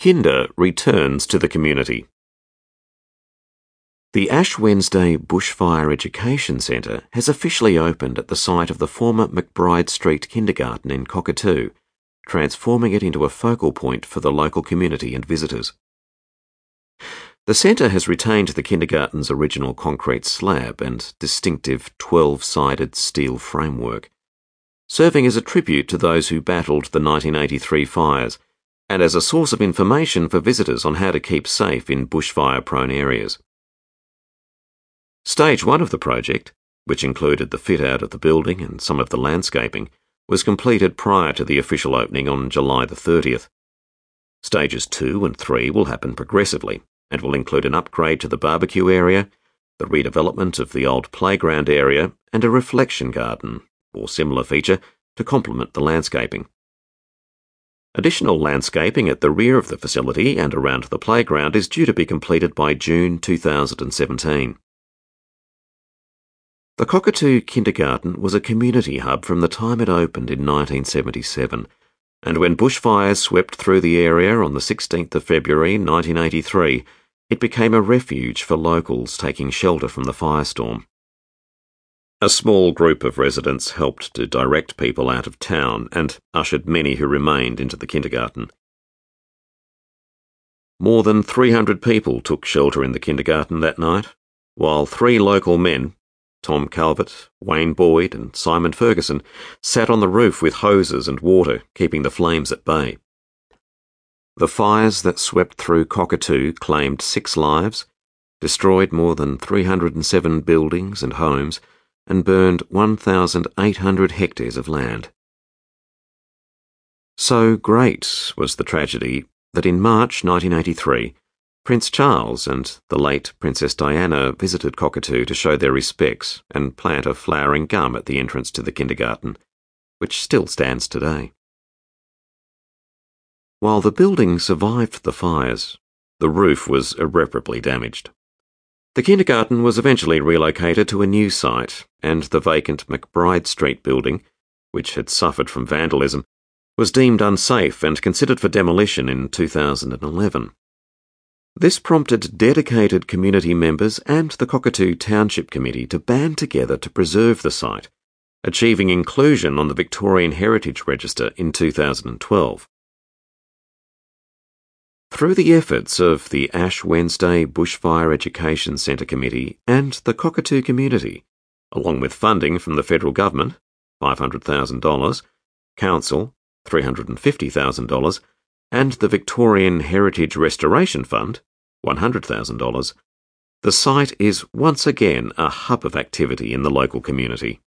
Kinder returns to the community. The Ash Wednesday Bushfire Education Centre has officially opened at the site of the former McBride Street Kindergarten in Cockatoo, transforming it into a focal point for the local community and visitors. The centre has retained the kindergarten's original concrete slab and distinctive 12-sided steel framework, serving as a tribute to those who battled the 1983 fires and as a source of information for visitors on how to keep safe in bushfire-prone areas. Stage 1 of the project, which included the fit-out of the building and some of the landscaping, was completed prior to the official opening on July the 30th. Stages 2 and 3 will happen progressively and will include an upgrade to the barbecue area, the redevelopment of the old playground area, and a reflection garden, or similar feature, to complement the landscaping. Additional landscaping at the rear of the facility and around the playground is due to be completed by June 2017. The Cockatoo Kindergarten was a community hub from the time it opened in 1977, and when bushfires swept through the area on the 16th of February 1983, it became a refuge for locals taking shelter from the firestorm. A small group of residents helped to direct people out of town and ushered many who remained into the kindergarten. More than 300 people took shelter in the kindergarten that night, while 3 local men, Tom Calvert, Wayne Boyd and Simon Ferguson, sat on the roof with hoses and water, keeping the flames at bay. The fires that swept through Cockatoo claimed 6 lives, destroyed more than 307 buildings and homes, and burned 1,800 hectares of land. So great was the tragedy that in March 1983, Prince Charles and the late Princess Diana visited Cockatoo to show their respects and plant a flowering gum at the entrance to the kindergarten, which still stands today. While the building survived the fires, the roof was irreparably damaged. The kindergarten was eventually relocated to a new site, and the vacant McBride Street building, which had suffered from vandalism, was deemed unsafe and considered for demolition in 2011. This prompted dedicated community members and the Cockatoo Township Committee to band together to preserve the site, achieving inclusion on the Victorian Heritage Register in 2012. Through the efforts of the Ash Wednesday Bushfire Education Centre Committee and the Cockatoo community, along with funding from the federal government, $500,000, council, $350,000, and the Victorian Heritage Restoration Fund, $100,000, the site is once again a hub of activity in the local community.